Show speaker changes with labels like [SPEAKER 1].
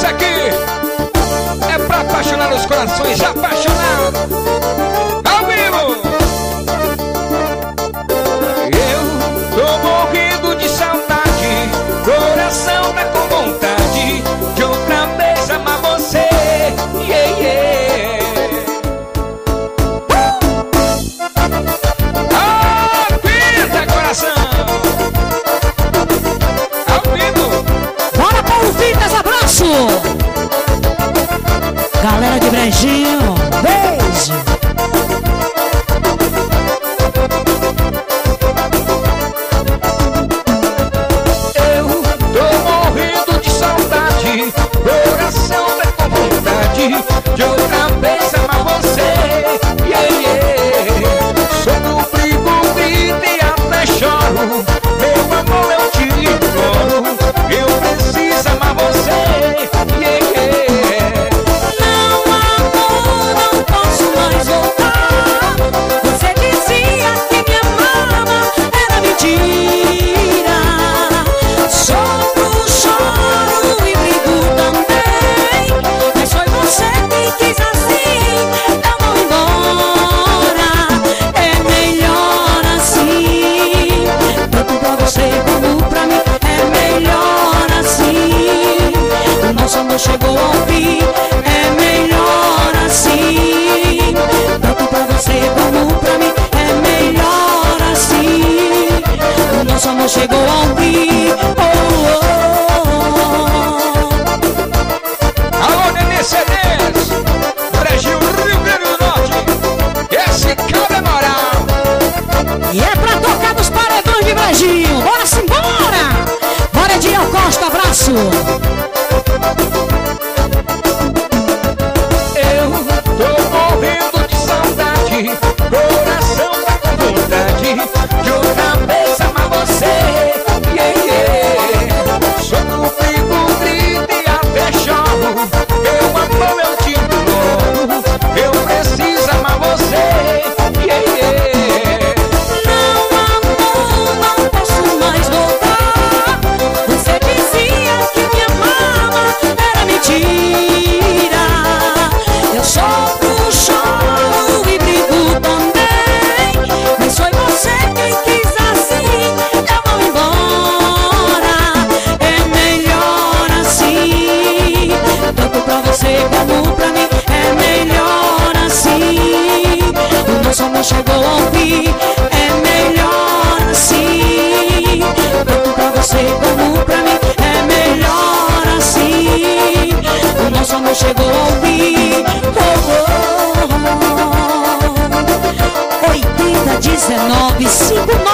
[SPEAKER 1] aqui é pra apaixonar os corações apaixonados. Ao vivo! Eu tô morrendo de saudade, coração tá com vontade de outra vez amar você. Yeah, yeah. Apita, coração! Ao vivo!
[SPEAKER 2] Bora, Paulo Fitas, abraço! Galera de Brejinho, beijo!
[SPEAKER 1] Eu tô morrendo de saudade, coração tá com vontade de outra vez amar você. Yeah, yeah. Sou do brigo, grito e até choro. Meu amor, eu te imploro, eu preciso amar você. Yeah, yeah.
[SPEAKER 2] Não, amor, não posso mais voltar. Você dizia que me amava, era mentira. Sofro, choro e brigo também, mas foi você que quis assim, eu vou embora. É melhor assim, tanto pra você como pra mim. É melhor assim, o nosso amor chegou ao fim. É melhor assim, tanto pra você como pra mim. É melhor assim, o nosso amor chegou ao fim. Oh,
[SPEAKER 1] Alô, Nenê CDs, Brasil, Rio Grande do Norte. Esse cara é moral.
[SPEAKER 2] E é pra tocar dos paredões de Brejinho. Bora simbora! Bora, Ediel Costa, abraço!
[SPEAKER 1] Eu tô morrendo de saudade, coração tá com vontade de outra vez amar você. Yeah, yeah. Sou do frio, grito e até choro. Meu amor, eu te imploro, eu preciso amar você. Yeah, yeah.
[SPEAKER 2] Não, amor, não posso mais voltar. Você dizia que me amava, era mentira. Eu sofro, choro e brigo também, mas foi você quem quis assim, eu vou embora. É melhor assim, tanto pra você como pra mim. É melhor assim, o nosso amor chegou ao fim. É melhor assim, tanto pra você como pra mim. É melhor assim, o nosso amor chegou ao fim. Oh, oh, oh. 801959